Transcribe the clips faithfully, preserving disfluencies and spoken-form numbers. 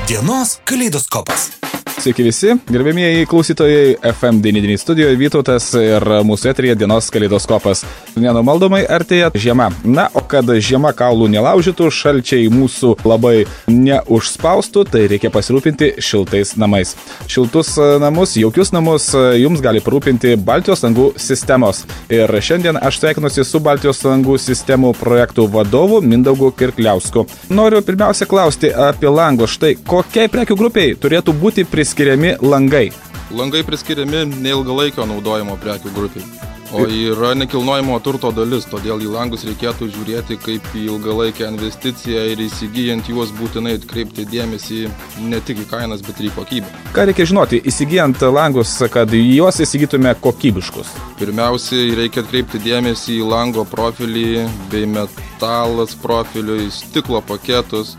Dienos kaleidoskopas. Sveiki visi, gerbėmieji klausytojai, F M devyni devyni studijoje Vytautas ir mūsų eteryje Dienos kaleidoskopas. Nenumaldomai artėja žiema. Na, o kad žiema kaulų nelaužytų, šalčiai mūsų labai neužspaustų, tai reikia pasirūpinti šiltais namais. Šiltus namus, jaukius namus jums gali parūpinti Baltijos langų sistemos. Ir šiandien aš sveikinuosi su Baltijos langų sistemų projektų vadovu Mindaugu Kirkliausku. Noriu pirmiausia klausti apie langus. Štai, kokiai prekių grupiai turėtų būti priskiriami langai? Langai priskiriami neilgalaikio naudojimo prekių grupiai, o yra nekilnojamo turto dalis, todėl į langus reikėtų žiūrėti kaip į ilgalaikę investiciją ir įsigijant juos būtinai atkreipti dėmesį ne tik į kainas, bet ir į kokybę. Ką reikia žinoti, įsigijant langus, kad juos įsigytume kokybiškus? Pirmiausiai reikia atkreipti dėmesį į lango profilį bei metalas profiliui, stiklo paketus,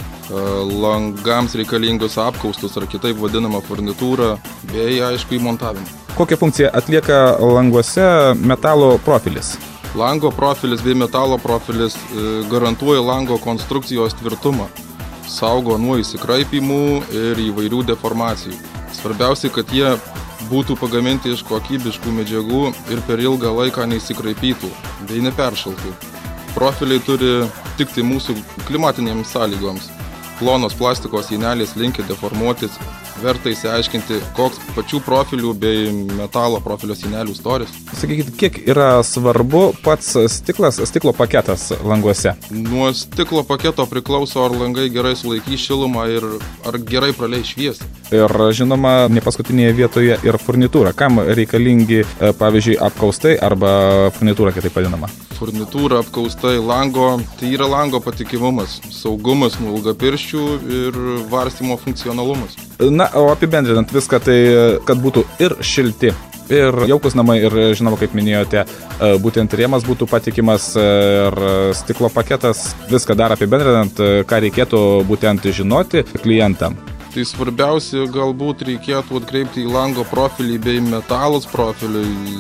langams reikalingus apkaustus ar kitaip vadinamą furnitūrą, bei aišku įmontavimą. Kokią funkciją atlieka languose metalo profilis? Lango profilis bei metalo profilis garantuoja lango konstrukcijos tvirtumą, saugo nuo įsikraipimų ir įvairių deformacijų. Svarbiausia, kad jie būtų pagaminti iš kokybiškų medžiagų ir per ilgą laiką neįsikraipytų bei neperšaltų. Profiliai turi tikti mūsų klimatinėms sąlygoms. Plonos plastikos sienelės linkia deformuotis, verta įsiaiškinti, koks pačių profilių bei metalo profilio sienelių storis. Sakykit, kiek yra svarbu pats stiklas, stiklo paketas languose? Nuo stiklo paketo priklauso, ar langai gerai sulaikys šilumą ir ar gerai praleis šviesą. Ir žinoma, ne paskutinėje vietoje ir furnitūra. Kam reikalingi, pavyzdžiui, apkaustai arba furnitūra, kitaip vadinama? Furnitūra, apkaustai, lango, tai yra lango patikimumas, saugumas nuo ilgapirščių ir varstymo funkcionalumas. Na, o apibendrinant viską, tai kad būtų ir šilti, ir jaukus namai, ir žinoma, kaip minėjote, būtent rėmas būtų patikimas ir stiklo paketas, viską dar apibendrinant, ką reikėtų būtent žinoti klientam. Tai svarbiausia, galbūt reikėtų atkreipti į lango profilį bei metalos profilį,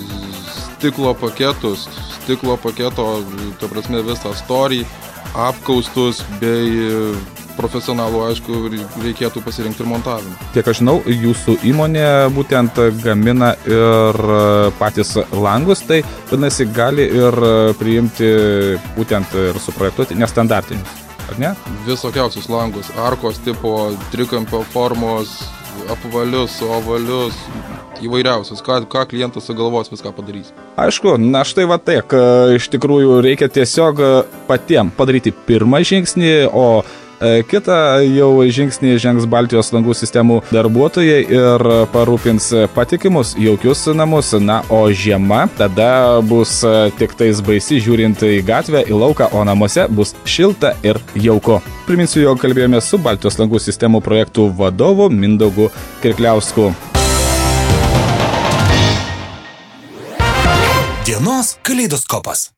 stiklo paketus, stiklo paketo, ta prasme, visą storį, apkaustus bei profesionalų, aišku, reikėtų pasirinkti ir montavimą. Tiek aš žinau, jūsų įmonė būtent gamina ir patys langus, tai vadinasi, gali ir priimti būtent ir suprojektuoti nestandartinius, ar ne? Visokiausius langus, arkos tipo, trikampio formos, apvalius, ovalius, įvairiausius, ką, ką klientas sugalvos, viską padarys. Aišku, na štai va tiek, iš tikrųjų reikia tiesiog patiem padaryti pirmą žingsnį, o kitą jau žingsnį žengs Baltijos langų sistemų darbuotojai ir parūpins patikimus, jaukius namus. Na, o žiema tada bus tik tais baisi žiūrint į gatvę, į lauką, o namuose bus šilta ir jauku. Priminsiu, jog kalbėjome su Baltijos langų sistemų projektų vadovu Mindaugu Kirkliausku. Dienos kaleidoskopas.